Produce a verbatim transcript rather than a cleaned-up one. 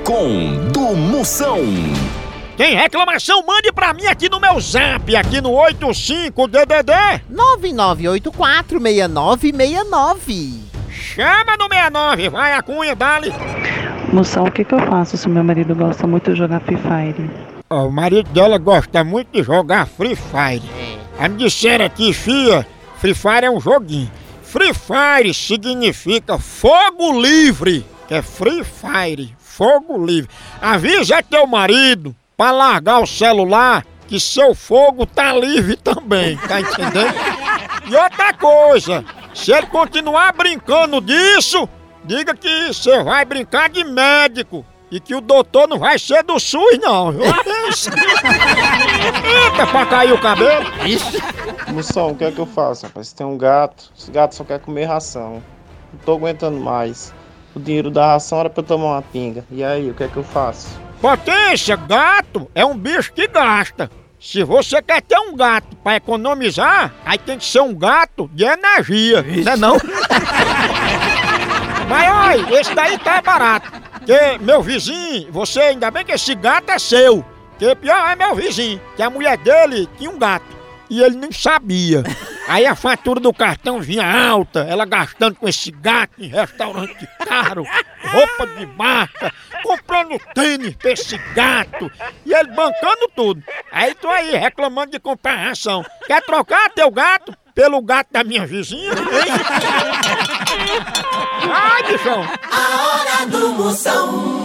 com do Moção. Tem reclamação? Mande pra mim aqui no meu zap, aqui no oito cinco D D D nove nove oito quatro seis nove seis nove. Chama no sessenta e nove, vai a cunha, dale. Moção, o que que eu faço se meu marido gosta muito de jogar Free Fire? Oh, o marido dela gosta muito de jogar Free Fire. Aí me disseram aqui, filha, Free Fire é um joguinho. Free Fire significa fogo livre, que é Free Fire, fogo livre. Avisa teu marido pra largar o celular, que seu fogo tá livre também, tá entendendo? E outra coisa, se ele continuar brincando disso, diga que você vai brincar de médico e que o doutor não vai ser do SUS não, viu? Eita, pra cair o cabelo. Moção, o que é que eu faço, rapaz? Tem um gato, esse gato só quer comer ração. Não tô aguentando mais. O dinheiro da ração era pra eu tomar uma pinga. E aí, o que é que eu faço? Potência, gato é um bicho que gasta. Se você quer ter um gato pra economizar, aí tem que ser um gato de energia, não é não? Mas olha, esse daí tá barato. Porque meu vizinho, você ainda bem que esse gato é seu. Que pior é meu vizinho, que a mulher dele tinha um gato. E ele não sabia. Aí a fatura do cartão vinha alta, ela gastando com esse gato em restaurante caro, roupa de marca, comprando tênis pra esse gato, e ele bancando tudo. Aí tô aí reclamando de comprar ração. Quer trocar teu gato pelo gato da minha vizinha? Hein? Ai, bichão! A hora do Moção.